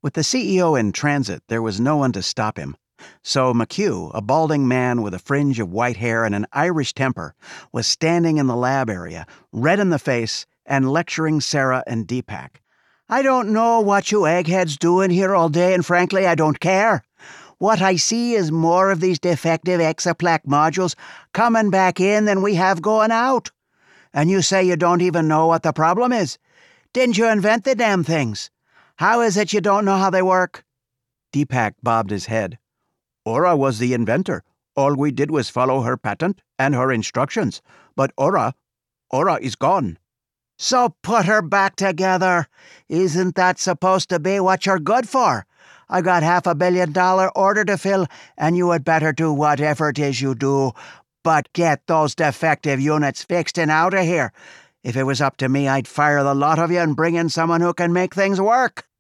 With the CEO in transit, there was no one to stop him. So McHugh, a balding man with a fringe of white hair and an Irish temper, was standing in the lab area, red in the face, and lecturing Sarah and Deepak. "I don't know what you eggheads do in here all day, and frankly, I don't care. What I see is more of these defective exaplaque modules coming back in than we have going out. And you say you don't even know what the problem is. Didn't you invent the damn things? How is it you don't know how they work?" Deepak bobbed his head. "Aura was the inventor. All we did was follow her patent and her instructions. But Aura is gone." "So put her back together. Isn't that supposed to be what you're good for? I got $500 million order to fill, and you had better do whatever it is you do. But get those defective units fixed and out of here. If it was up to me, I'd fire the lot of you and bring in someone who can make things work."